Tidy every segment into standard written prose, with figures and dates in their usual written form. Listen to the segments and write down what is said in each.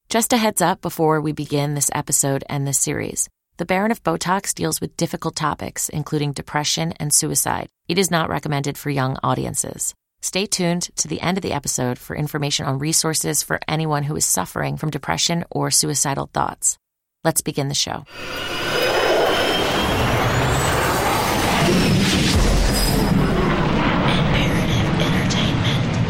Just a heads up before we begin this episode and this series. The Baron of Botox deals with difficult topics, including depression and suicide. It is not recommended for young audiences. Stay tuned to the end of the episode for information on resources for anyone who is suffering from depression or suicidal thoughts. Let's begin the show. Imperative Entertainment.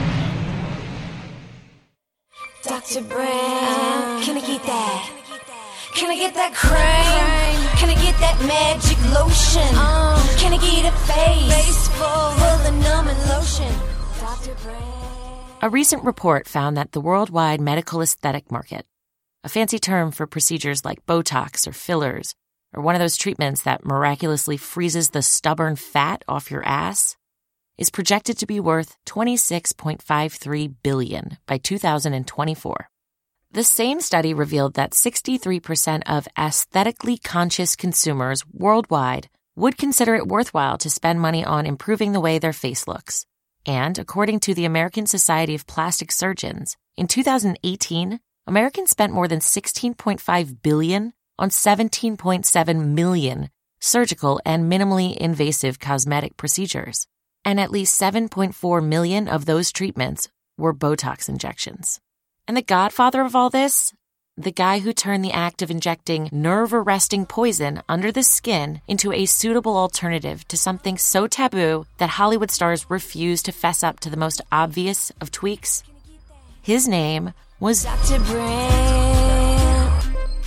Dr. Brown, can I get that? Can I get that cream? Can I get that magic lotion? Can I get a face full of numbing lotion? Dr. Brown. A recent report found that the worldwide medical aesthetic market, a fancy term for procedures like Botox or fillers, or one of those treatments that miraculously freezes the stubborn fat off your ass, is projected to be worth $26.53 billion by 2024. The same study revealed that 63% of aesthetically conscious consumers worldwide would consider it worthwhile to spend money on improving the way their face looks. And according to the American Society of Plastic Surgeons, in 2018, Americans spent more than $16.5 billion on 17.7 million surgical and minimally invasive cosmetic procedures. And at least 7.4 million of those treatments were Botox injections. And the godfather of all this? The guy who turned the act of injecting nerve-arresting poison under the skin into a suitable alternative to something so taboo that Hollywood stars refuse to fess up to the most obvious of tweaks. His name was Dr. Brown.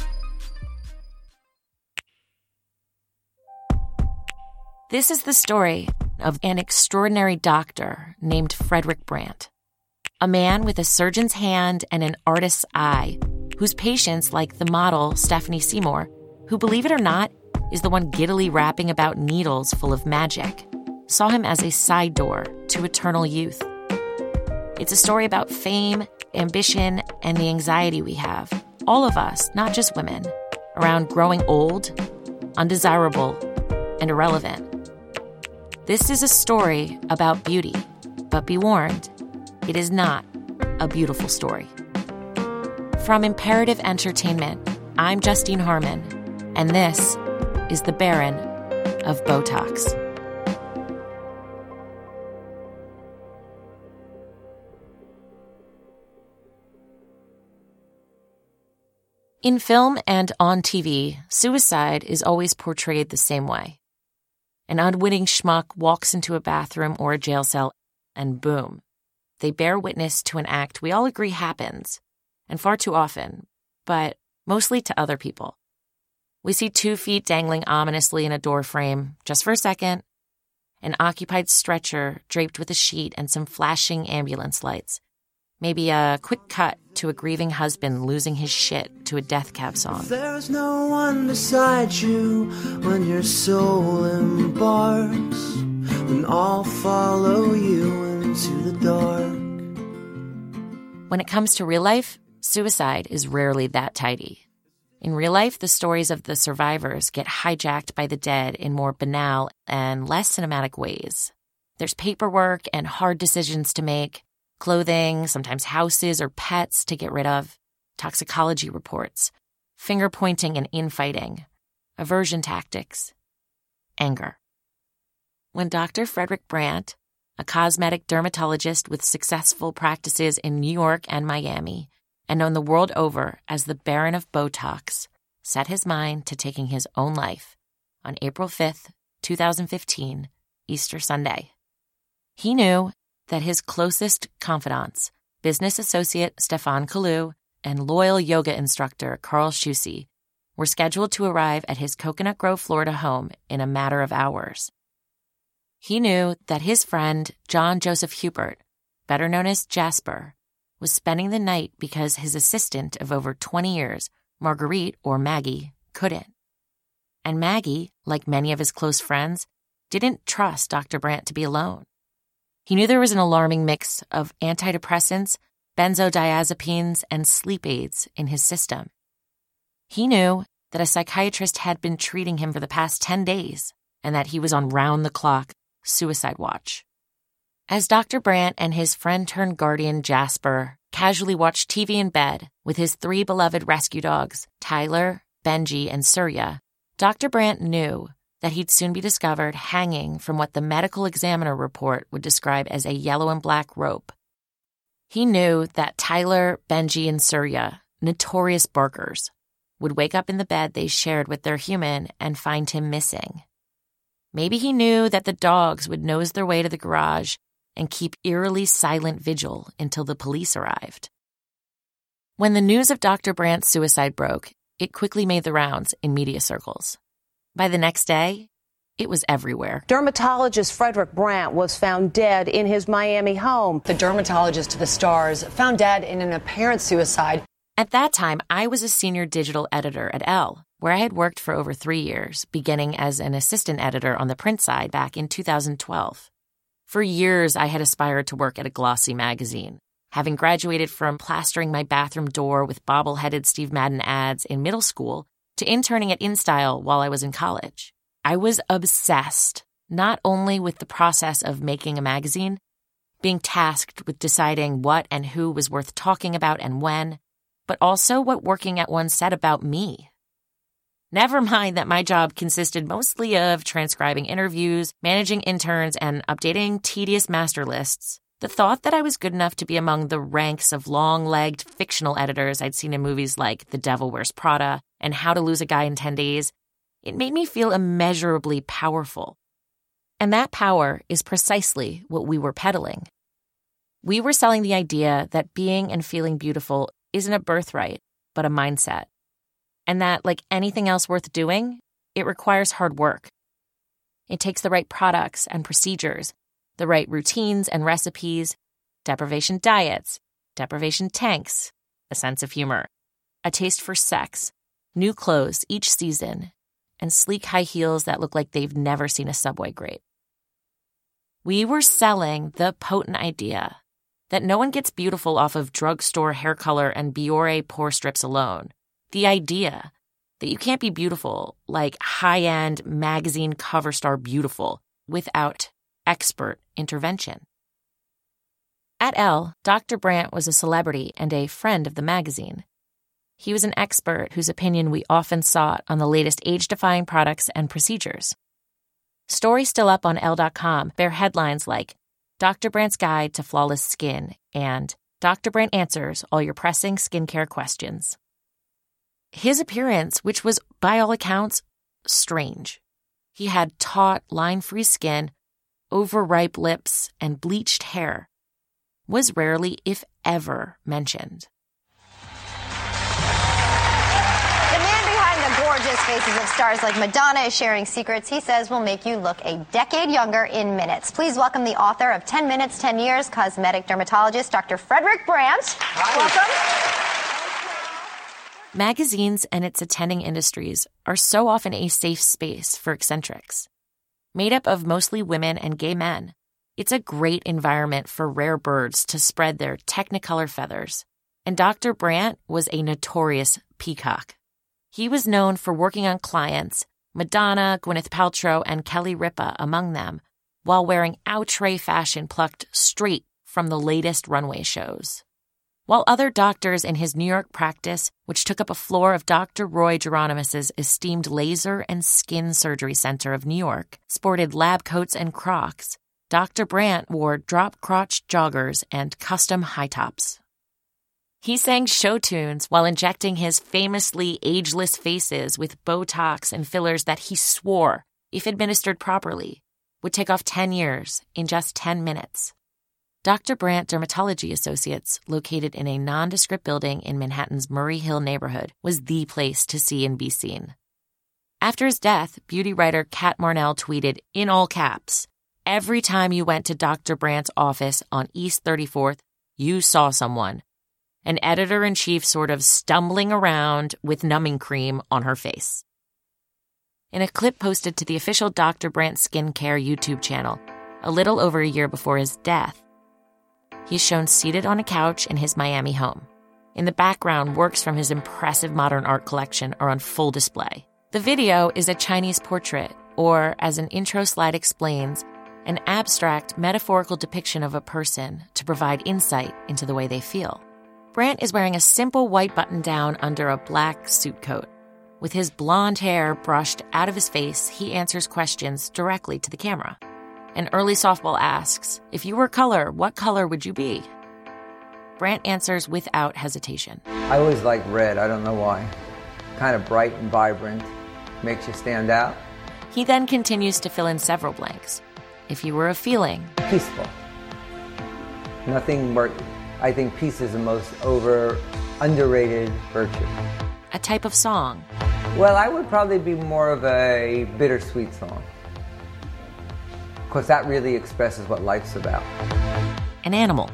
This is the story of an extraordinary doctor named Frederick Brandt. A man with a surgeon's hand and an artist's eye, whose patients, like the model Stephanie Seymour, who, believe it or not, is the one giddily rapping about needles full of magic, saw him as a side door to eternal youth. It's a story about fame, ambition, and the anxiety we have, all of us, not just women, around growing old, undesirable, and irrelevant. This is a story about beauty, but be warned, it is not a beautiful story. From Imperative Entertainment, I'm Justine Harmon, and this is The Baron of Botox. In film and on TV, suicide is always portrayed the same way. An unwitting schmuck walks into a bathroom or a jail cell, and boom, they bear witness to an act we all agree happens, and far too often, but mostly to other people. We see 2 feet dangling ominously in a doorframe, just for a second, an occupied stretcher draped with a sheet and some flashing ambulance lights, maybe a quick cut to a grieving husband losing his shit to a Death Cab song. There's no one beside you when your soul embarks, then I'll follow you into the dark. When it comes to real life, suicide is rarely that tidy. In real life, the stories of the survivors get hijacked by the dead in more banal and less cinematic ways. There's paperwork and hard decisions to make, clothing, sometimes houses or pets to get rid of, toxicology reports, finger-pointing and infighting, aversion tactics, anger. When Dr. Frederick Brandt, a cosmetic dermatologist with successful practices in New York and Miami, and known the world over as the Baron of Botox, set his mind to taking his own life on April 5th, 2015, Easter Sunday. He knew that his closest confidants, business associate Stefan Kalu and loyal yoga instructor Carl Shusey, were scheduled to arrive at his Coconut Grove, Florida home in a matter of hours. He knew that his friend, John Joseph Hubert, better known as Jasper, was spending the night because his assistant of over 20 years, Marguerite or Maggie, couldn't. And Maggie, like many of his close friends, didn't trust Dr. Brandt to be alone. He knew there was an alarming mix of antidepressants, benzodiazepines, and sleep aids in his system. He knew that a psychiatrist had been treating him for the past 10 days and that he was on round-the-clock suicide watch. As Dr. Brandt and his friend-turned-guardian Jasper casually watched TV in bed with his 3 beloved rescue dogs, Tyler, Benji, and Surya, Dr. Brandt knew that he'd soon be discovered hanging from what the medical examiner report would describe as a yellow and black rope. He knew that Tyler, Benji, and Surya, notorious barkers, would wake up in the bed they shared with their human and find him missing. Maybe he knew that the dogs would nose their way to the garage and keep eerily silent vigil until the police arrived. When the news of Dr. Brandt's suicide broke, it quickly made the rounds in media circles. By the next day, it was everywhere. Dermatologist Frederick Brandt was found dead in his Miami home. The dermatologist to the stars found dead in an apparent suicide. At that time, I was a senior digital editor at Elle, where I had worked for over 3 years, beginning as an assistant editor on the print side back in 2012. For years, I had aspired to work at a glossy magazine, having graduated from plastering my bathroom door with bobble-headed Steve Madden ads in middle school to interning at InStyle while I was in college. I was obsessed, not only with the process of making a magazine, being tasked with deciding what and who was worth talking about and when, but also what working at one said about me. Never mind that my job consisted mostly of transcribing interviews, managing interns, and updating tedious master lists. The thought that I was good enough to be among the ranks of long-legged fictional editors I'd seen in movies like The Devil Wears Prada and How to Lose a Guy in 10 Days, it made me feel immeasurably powerful. And that power is precisely what we were peddling. We were selling the idea that being and feeling beautiful isn't a birthright, but a mindset. And that, like anything else worth doing, it requires hard work. It takes the right products and procedures, the right routines and recipes, deprivation diets, deprivation tanks, a sense of humor, a taste for sex, new clothes each season, and sleek high heels that look like they've never seen a Subway grate. We were selling the potent idea that no one gets beautiful off of drugstore hair color and Biore pore strips alone. The idea that you can't be beautiful like high-end magazine cover star beautiful without expert intervention. At Elle, Dr. Brandt was a celebrity and a friend of the magazine. He was an expert whose opinion we often sought on the latest age-defying products and procedures. Stories still up on Elle.com bear headlines like Dr. Brandt's Guide to Flawless Skin and Dr. Brandt Answers All Your Pressing Skincare Questions. His appearance, which was, by all accounts, strange. He had taut, line-free skin, overripe lips, and bleached hair, was rarely, if ever, mentioned. The man behind the gorgeous faces of stars like Madonna is sharing secrets he says will make you look a decade younger in minutes. Please welcome the author of 10 Minutes, 10 Years, cosmetic dermatologist, Dr. Frederick Brandt. Hi. Welcome. Magazines and its attending industries are so often a safe space for eccentrics. Made up of mostly women and gay men, it's a great environment for rare birds to spread their technicolor feathers. And Dr. Brandt was a notorious peacock. He was known for working on clients, Madonna, Gwyneth Paltrow, and Kelly Ripa among them, while wearing outre fashion plucked straight from the latest runway shows. While other doctors in his New York practice, which took up a floor of Dr. Roy Geronimus's esteemed laser and skin surgery center of New York, sported lab coats and Crocs, Dr. Brandt wore drop-crotch joggers and custom high tops. He sang show tunes while injecting his famously ageless faces with Botox and fillers that he swore, if administered properly, would take off 10 years in just 10 minutes. Dr. Brandt Dermatology Associates, located in a nondescript building in Manhattan's Murray Hill neighborhood, was the place to see and be seen. After his death, beauty writer Kat Marnell tweeted, in all caps, "Every time you went to Dr. Brandt's office on East 34th, you saw someone. An editor-in-chief sort of stumbling around with numbing cream on her face." In a clip posted to the official Dr. Brandt Skincare YouTube channel, a little over a year before his death, he's shown seated on a couch in his Miami home. In the background, works from his impressive modern art collection are on full display. The video is a Chinese portrait, or, as an intro slide explains, an abstract, metaphorical depiction of a person to provide insight into the way they feel. Brant is wearing a simple white button-down under a black suit coat. With his blonde hair brushed out of his face, he answers questions directly to the camera. An early softball asks, if you were color, what color would you be? Brant answers without hesitation. I always like red, I don't know why. Kind of bright and vibrant, makes you stand out. He then continues to fill in several blanks. If you were a feeling. Peaceful. Nothing more. I think peace is the most underrated virtue. A type of song. Well, I would probably be more of a bittersweet song. Because that really expresses what life's about. An animal.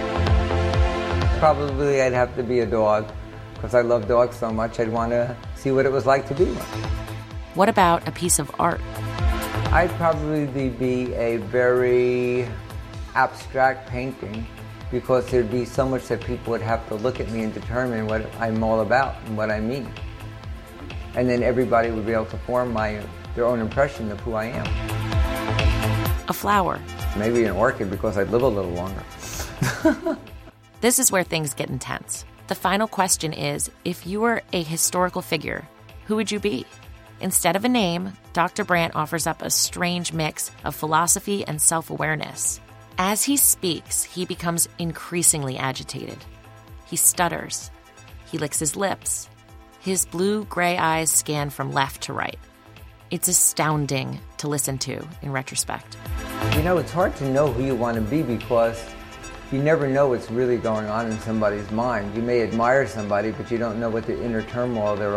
Probably I'd have to be a dog. Because I love dogs so much, I'd want to see what it was like to be one. What about a piece of art? I'd probably be a very abstract painting. Because there'd be so much that people would have to look at me and determine what I'm all about and what I mean. And then everybody would be able to form their own impression of who I am. A flower. Maybe an orchid because I'd live a little longer. This is where things get intense. The final question is, if you were a historical figure, who would you be? Instead of a name, Dr. Brant offers up a strange mix of philosophy and self-awareness. As he speaks, he becomes increasingly agitated. He stutters. He licks his lips. His blue-gray eyes scan from left to right. It's astounding to listen to in retrospect. You know, it's hard to know who you want to be because you never know what's really going on in somebody's mind. You may admire somebody, but you don't know what the inner turmoil their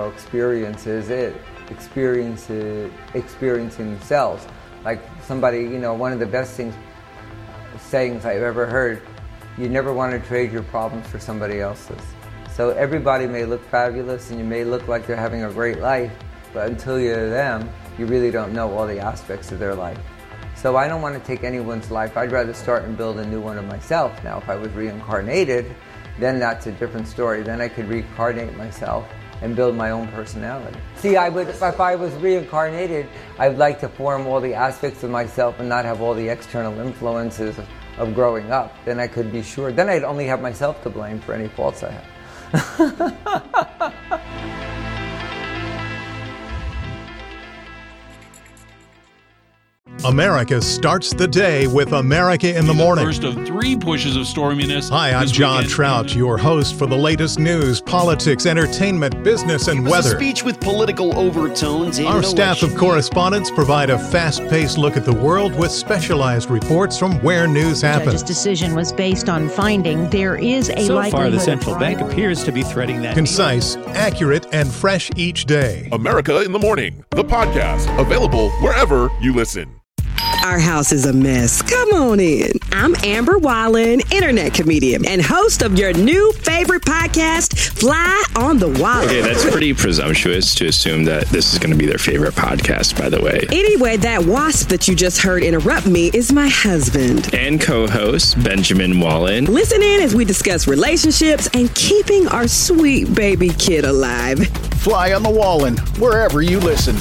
experiencing themselves. Like somebody, one of the best sayings I've ever heard, you never want to trade your problems for somebody else's. So everybody may look fabulous and you may look like they're having a great life, but until you're them, you really don't know all the aspects of their life. So I don't want to take anyone's life. I'd rather start and build a new one of myself. Now, if I was reincarnated, then that's a different story. Then I could reincarnate myself and build my own personality. See, if I was reincarnated, I'd like to form all the aspects of myself and not have all the external influences of growing up. Then I could be sure. Then I'd only have myself to blame for any faults I have. America starts the day with America in the Morning. First of 3 pushes of storminess. Hi, I'm John Trout, your host for the latest news, politics, entertainment, business, and weather. A speech with political overtones. Our staff of correspondents provide a fast-paced look at the world with specialized reports from where news happens. The judge's decision was based on finding there is a so likelihood. So far, the central bank appears to be threading that. Concise, accurate, and fresh each day. America in the Morning, the podcast, available wherever you listen. Our house is a mess. Come on in. I'm Amber Wallen, internet comedian and host of your new favorite podcast, Fly on the Wallen. Okay, that's pretty presumptuous to assume that this is going to be their favorite podcast, by the way. Anyway, that wasp that you just heard interrupt me is my husband. And co-host, Benjamin Wallen. Listen in as we discuss relationships and keeping our sweet baby kid alive. Fly on the Wallen, wherever you listen.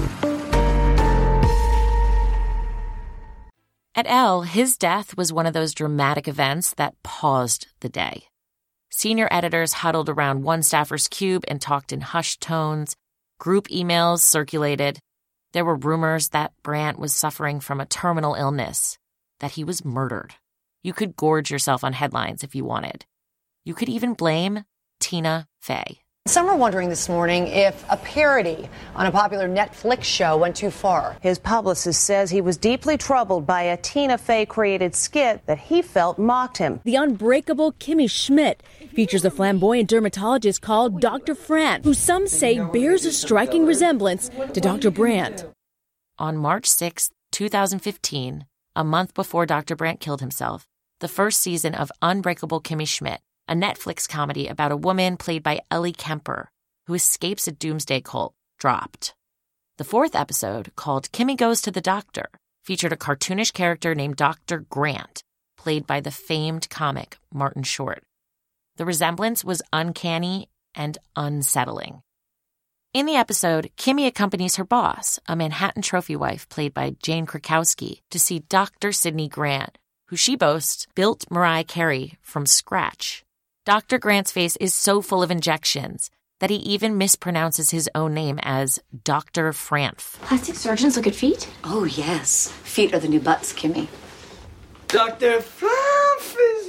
At Elle, his death was one of those dramatic events that paused the day. Senior editors huddled around one staffer's cube and talked in hushed tones. Group emails circulated. There were rumors that Brant was suffering from a terminal illness, that he was murdered. You could gorge yourself on headlines if you wanted. You could even blame Tina Fey. Some are wondering this morning if a parody on a popular Netflix show went too far. His publicist says he was deeply troubled by a Tina Fey-created skit that he felt mocked him. The Unbreakable Kimmy Schmidt features a flamboyant dermatologist called Dr. Fran, who some say bears a striking resemblance to Dr. Brant. On March 6, 2015, a month before Dr. Brant killed himself, the first season of Unbreakable Kimmy Schmidt, a Netflix comedy about a woman played by Ellie Kemper, who escapes a doomsday cult, dropped. The 4th episode, called Kimmy Goes to the Doctor, featured a cartoonish character named Dr. Grant, played by the famed comic Martin Short. The resemblance was uncanny and unsettling. In the episode, Kimmy accompanies her boss, a Manhattan trophy wife played by Jane Krakowski, to see Dr. Sidney Grant, who she boasts built Mariah Carey from scratch. Dr. Grant's face is so full of injections that he even mispronounces his own name as Dr. Franf. Plastic surgeons look at feet? Oh, yes. Feet are the new butts, Kimmy. Dr. Franf is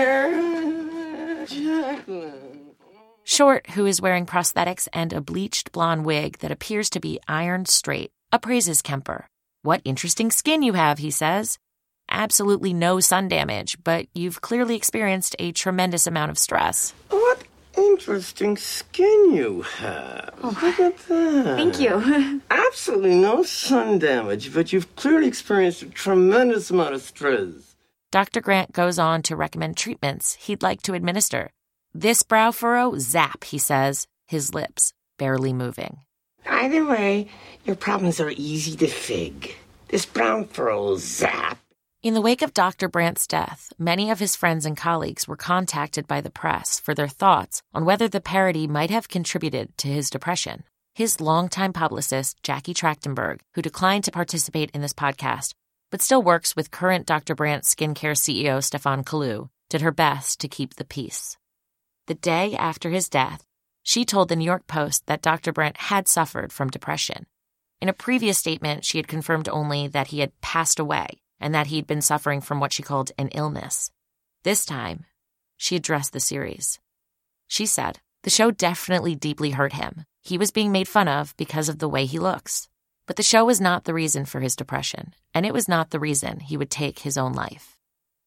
here. Jacqueline. Short, who is wearing prosthetics and a bleached blonde wig that appears to be ironed straight, appraises Kemper. What interesting skin you have, he says. Absolutely no sun damage, but you've clearly experienced a tremendous amount of stress. What interesting skin you have. Oh, look at that. Thank you. Absolutely no sun damage, but you've clearly experienced a tremendous amount of stress. Dr. Grant goes on to recommend treatments he'd like to administer. This brow furrow, zap, he says, his lips barely moving. Either way, your problems are easy to fig. This brown furrow, zap. In the wake of Dr. Brandt's death, many of his friends and colleagues were contacted by the press for their thoughts on whether the parody might have contributed to his depression. His longtime publicist, Jackie Trachtenberg, who declined to participate in this podcast, but still works with current Dr. Brandt skincare CEO Stefan Kalu, did her best to keep the peace. The day after his death, she told the New York Post that Dr. Brandt had suffered from depression. In a previous statement, she had confirmed only that he had passed away and that he'd been suffering from what she called an illness. This time, she addressed the series. She said, the show definitely deeply hurt him. He was being made fun of because of the way he looks. But the show was not the reason for his depression, and it was not the reason he would take his own life.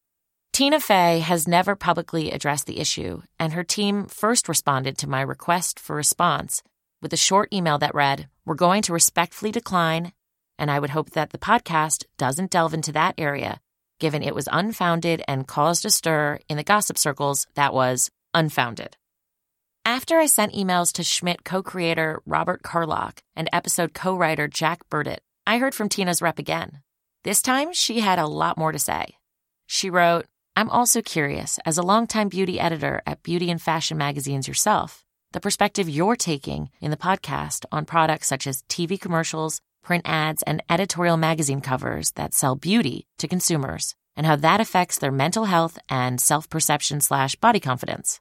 Tina Fey has never publicly addressed the issue, and her team first responded to my request for response with a short email that read, "We're going to respectfully decline, and I would hope that the podcast doesn't delve into that area, given it was unfounded and caused a stir in the gossip circles that was unfounded." After I sent emails to Schmidt co-creator Robert Carlock and episode co-writer Jack Burdett, I heard from Tina's rep again. This time, she had a lot more to say. She wrote, "I'm also curious, as a longtime beauty editor at beauty and fashion magazines yourself, the perspective you're taking in the podcast on products such as TV commercials, print ads, and editorial magazine covers that sell beauty to consumers, and how that affects their mental health and self-perception/body confidence."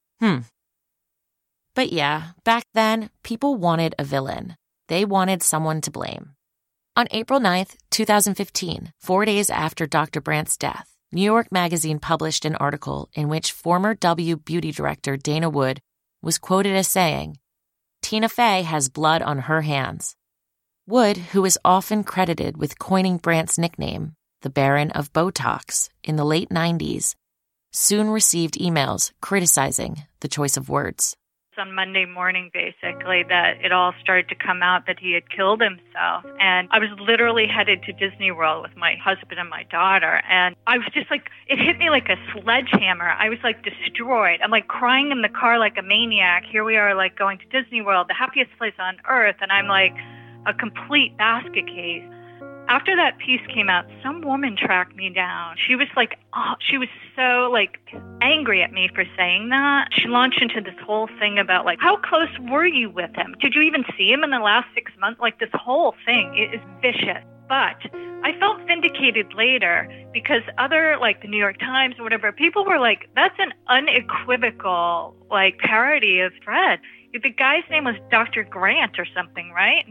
But yeah, back then, people wanted a villain. They wanted someone to blame. On April 9th, 2015, 4 days after Dr. Brandt's death, New York Magazine published an article in which former W beauty director Dana Wood was quoted as saying, "Tina Fey has blood on her hands." Wood, who is often credited with coining Brandt's nickname, the Baron of Botox, in the late 90s, soon received emails criticizing the choice of words. On Monday morning, basically, that it all started to come out that he had killed himself. And I was literally headed to Disney World with my husband and my daughter. And I was just like, it hit me like a sledgehammer. I was like destroyed. I'm like crying in the car like a maniac. Here we are like going to Disney World, the happiest place on earth. And I'm like a complete basket case. After that piece came out, some woman tracked me down. She was like, she was so like angry at me for saying that. She launched into this whole thing about like, how close were you with him? Did you even see him in the last 6 months? Like this whole thing is vicious. But I felt vindicated later because other, like the New York Times or whatever, people were like, that's an unequivocal like parody of Fred. The guy's name was Dr. Grant or something, right?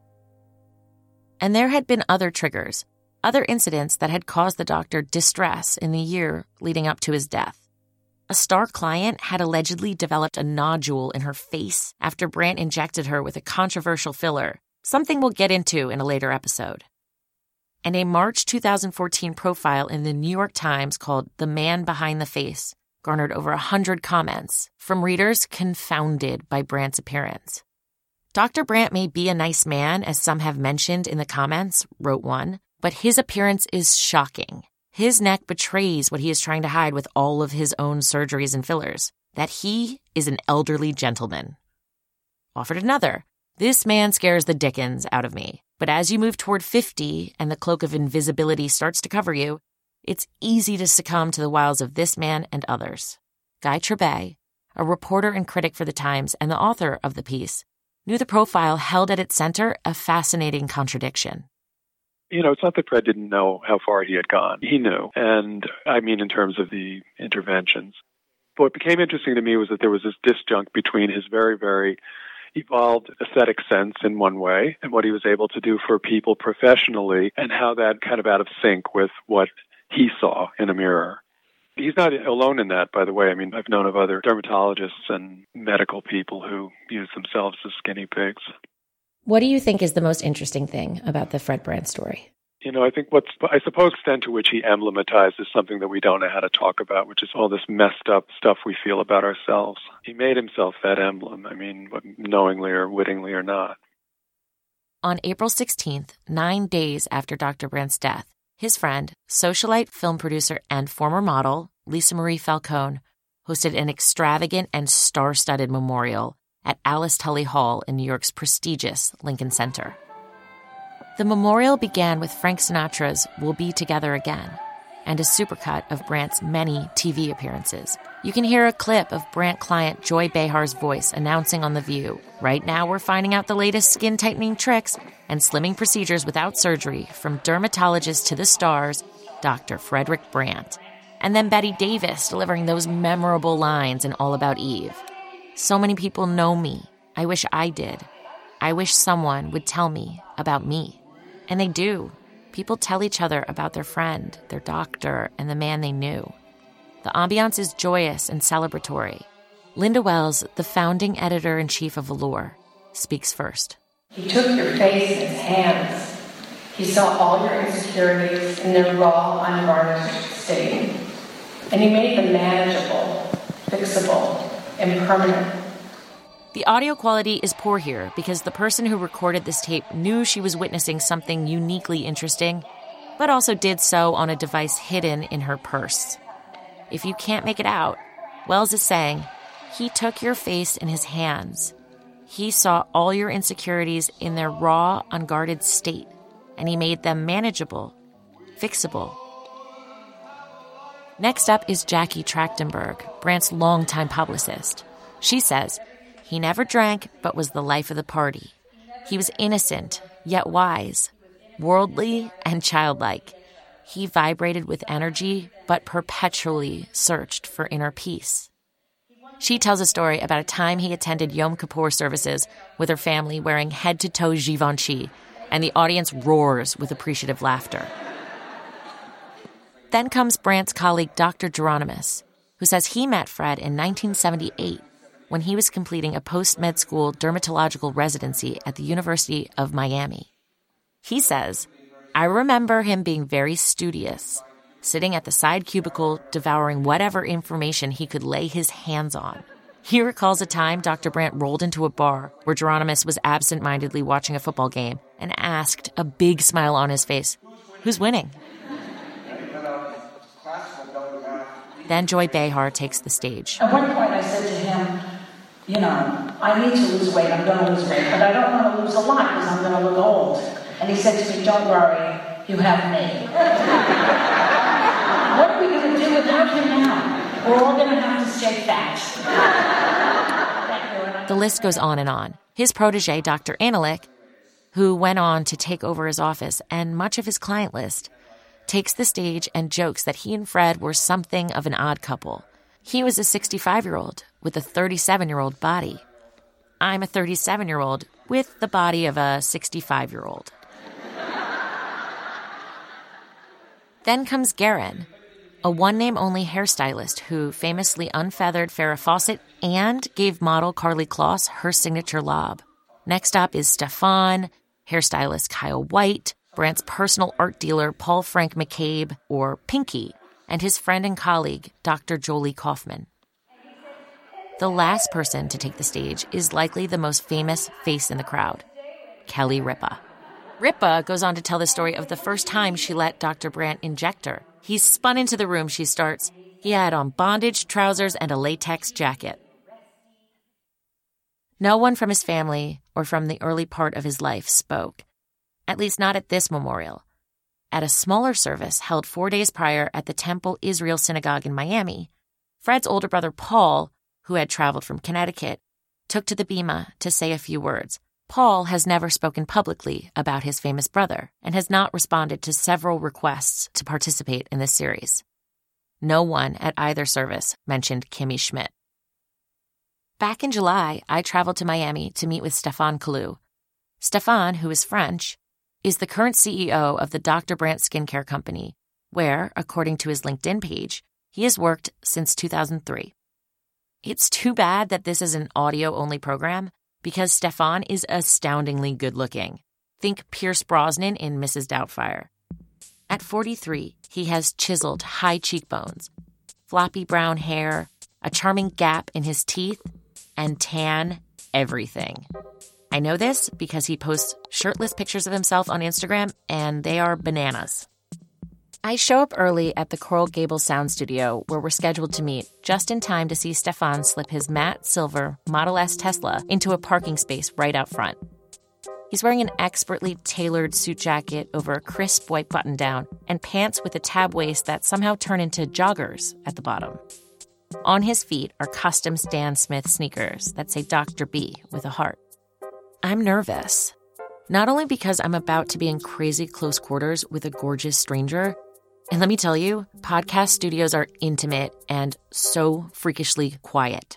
And there had been other triggers, other incidents that had caused the doctor distress in the year leading up to his death. A star client had allegedly developed a nodule in her face after Brandt injected her with a controversial filler, something we'll get into in a later episode. And a March 2014 profile in the New York Times called "The Man Behind the Face" garnered over 100 comments from readers confounded by Brandt's appearance. "Dr. Brandt may be a nice man, as some have mentioned in the comments," wrote one, "but his appearance is shocking. His neck betrays what he is trying to hide with all of his own surgeries and fillers, that he is an elderly gentleman." Offered another, "This man scares the dickens out of me, but as you move toward 50 and the cloak of invisibility starts to cover you, it's easy to succumb to the wiles of this man and others." Guy Trebay, a reporter and critic for The Times and the author of the piece, knew the profile held at its center a fascinating contradiction. You know, it's not that Fred didn't know how far he had gone. He knew. And I mean, in terms of the interventions. What became interesting to me was that there was this disjunct between his very, very evolved aesthetic sense in one way and what he was able to do for people professionally, and how that kind of out of sync with what he saw in a mirror. He's not alone in that, by the way. I mean, I've known of other dermatologists and medical people who use themselves as guinea pigs. What do you think is the most interesting thing about the Fred Brandt story? You know, I think I suppose the extent to which he emblematized is something that we don't know how to talk about, which is all this messed up stuff we feel about ourselves. He made himself that emblem, I mean, knowingly or wittingly or not. On April 16th, 9 days after Dr. Brandt's death, his friend, socialite, film producer, and former model, Lisa Marie Falcone, hosted an extravagant and star-studded memorial at Alice Tully Hall in New York's prestigious Lincoln Center. The memorial began with Frank Sinatra's We'll Be Together Again and a supercut of Brandt's many TV appearances. You can hear a clip of Brandt client Joy Behar's voice announcing on The View, "Right now we're finding out the latest skin-tightening tricks and slimming procedures without surgery from dermatologist to the stars, Dr. Frederick Brandt." And then Betty Davis delivering those memorable lines in All About Eve. "So many people know me. I wish I did. I wish someone would tell me about me." And they do. People tell each other about their friend, their doctor, and the man they knew. The ambiance is joyous and celebratory. Linda Wells, the founding editor-in-chief of Allure, speaks first. He took your face in his hands. He saw all your insecurities in their raw, unvarnished state. And he made them manageable, fixable, and permanent. The audio quality is poor here because the person who recorded this tape knew she was witnessing something uniquely interesting, but also did so on a device hidden in her purse. If you can't make it out, Wells is saying, he took your face in his hands. He saw all your insecurities in their raw, unguarded state, and he made them manageable, fixable. Next up is Jackie Trachtenberg, Brandt's longtime publicist. She says, he never drank, but was the life of the party. He was innocent, yet wise, worldly and childlike. He vibrated with energy, but perpetually searched for inner peace. She tells a story about a time he attended Yom Kippur services with her family wearing head-to-toe Givenchy, and the audience roars with appreciative laughter. Then comes Brandt's colleague Dr. Geronimus, who says he met Fred in 1978 when he was completing a post-med school dermatological residency at the University of Miami. He says, I remember him being very studious, sitting at the side cubicle devouring whatever information he could lay his hands on. He recalls a time Dr. Brandt rolled into a bar where Geronimus was absent-mindedly watching a football game and asked, a big smile on his face, who's winning? Then Joy Behar takes the stage. At one point I said to him, I need to lose weight. I'm going to lose weight, but I don't want to lose a lot because I'm going to look old. And he said to me, don't worry, you have me. What are we going to do without him now? We're all going to have to stay fat. The list goes on and on. His protege, Dr. Analik, who went on to take over his office and much of his client list, takes the stage and jokes that he and Fred were something of an odd couple. He was a 65-year-old with a 37-year-old body. I'm a 37-year-old with the body of a 65-year-old. Then comes Guerin, a one-name-only hairstylist who famously unfeathered Farrah Fawcett and gave model Carly Kloss her signature lob. Next up is Stefan, hairstylist Kyle White, Brandt's personal art dealer Paul Frank McCabe, or Pinky, and his friend and colleague, Dr. Jolie Kaufman. The last person to take the stage is likely the most famous face in the crowd, Kelly Ripa. Ripa goes on to tell the story of the first time she let Dr. Brandt inject her. He spun into the room, she starts. He had on bondage, trousers, and a latex jacket. No one from his family or from the early part of his life spoke, at least not at this memorial. At a smaller service held 4 days prior at the Temple Israel Synagogue in Miami, Fred's older brother Paul, who had traveled from Connecticut, took to the bima to say a few words. Paul has never spoken publicly about his famous brother and has not responded to several requests to participate in this series. No one at either service mentioned Kimmy Schmidt. Back in July, I traveled to Miami to meet with Stéphane Kalu. Stéphane, who is French, is the current CEO of the Dr. Brandt skincare company, where, according to his LinkedIn page, he has worked since 2003. It's too bad that this is an audio-only program because Stéphane is astoundingly good-looking. Think Pierce Brosnan in Mrs. Doubtfire. At 43, he has chiseled high cheekbones, floppy brown hair, a charming gap in his teeth, and tan everything. I know this because he posts shirtless pictures of himself on Instagram, and they are bananas. I show up early at the Coral Gables Sound Studio, where we're scheduled to meet, just in time to see Stéphane slip his matte silver Model S Tesla into a parking space right out front. He's wearing an expertly tailored suit jacket over a crisp white button-down and pants with a tab waist that somehow turn into joggers at the bottom. On his feet are custom Stan Smith sneakers that say Dr. B with a heart. I'm nervous, not only because I'm about to be in crazy close quarters with a gorgeous stranger, and let me tell you, podcast studios are intimate and so freakishly quiet,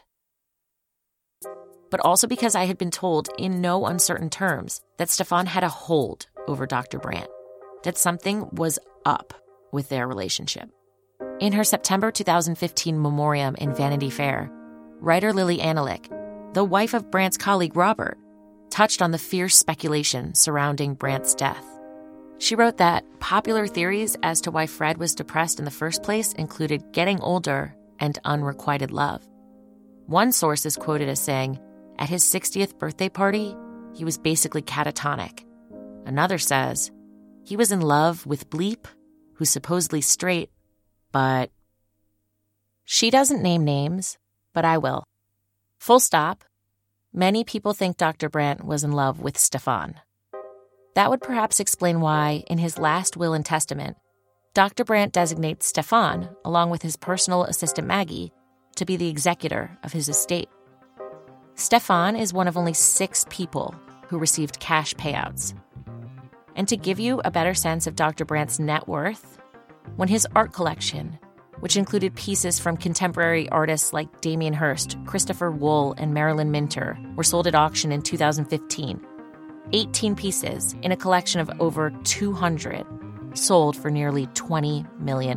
but also because I had been told in no uncertain terms that Stéphane had a hold over Dr. Brandt, that something was up with their relationship. In her September 2015 memoriam in Vanity Fair, writer Lily Analik, the wife of Brandt's colleague Robert, touched on the fierce speculation surrounding Brandt's death. She wrote that popular theories as to why Fred was depressed in the first place included getting older and unrequited love. One source is quoted as saying, at his 60th birthday party, he was basically catatonic. Another says, he was in love with Bleep, who's supposedly straight, but... She doesn't name names, but I will. Full stop. Many people think Dr. Brandt was in love with Stéphane. That would perhaps explain why, in his last will and testament, Dr. Brandt designates Stéphane, along with his personal assistant Maggie, to be the executor of his estate. Stéphane is one of only 6 people who received cash payouts. And to give you a better sense of Dr. Brandt's net worth, when his art collection, which included pieces from contemporary artists like Damien Hirst, Christopher Wool, and Marilyn Minter, were sold at auction in 2015, 18 pieces in a collection of over 200 sold for nearly $20 million.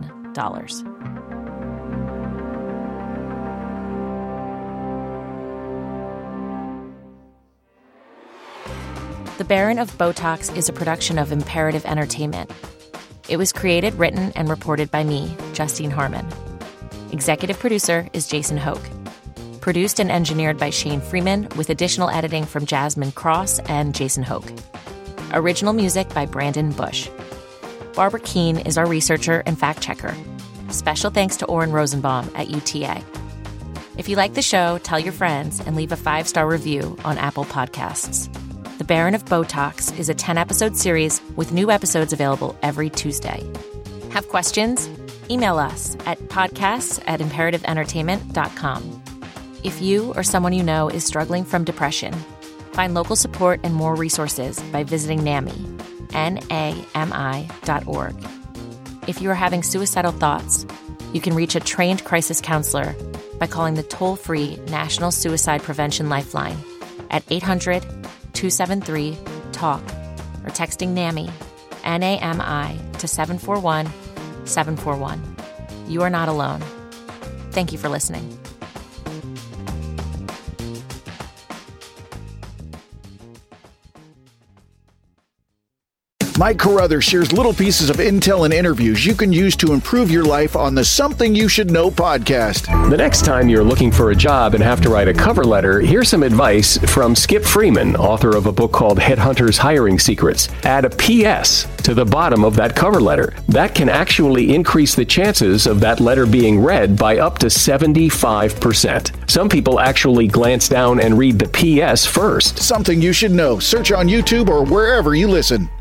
The Baron of Botox is a production of Imperative Entertainment. It was created, written, and reported by me, Justine Harmon. Executive producer is Jason Hoke. Produced and engineered by Shane Freeman, with additional editing from Jasmine Cross and Jason Hoke. Original music by Brandon Bush. Barbara Keene is our researcher and fact-checker. Special thanks to Oren Rosenbaum at UTA. If you like the show, tell your friends and leave a 5-star review on Apple Podcasts. The Baron of Botox is a 10-episode series with new episodes available every Tuesday. Have questions? Email us at podcasts@imperativeentertainment.com. If you or someone you know is struggling from depression, find local support and more resources by visiting NAMI, NAMI.org. If you are having suicidal thoughts, you can reach a trained crisis counselor by calling the toll-free National Suicide Prevention Lifeline at 800-273-TALK or texting NAMI, NAMI, to 741-741. You are not alone. Thank you for listening. Mike Carruthers shares little pieces of intel and interviews you can use to improve your life on the Something You Should Know podcast. The next time you're looking for a job and have to write a cover letter, here's some advice from Skip Freeman, author of a book called Headhunters Hiring Secrets. Add a PS to the bottom of that cover letter. That can actually increase the chances of that letter being read by up to 75%. Some people actually glance down and read the PS first. Something You Should Know. Search on YouTube or wherever you listen.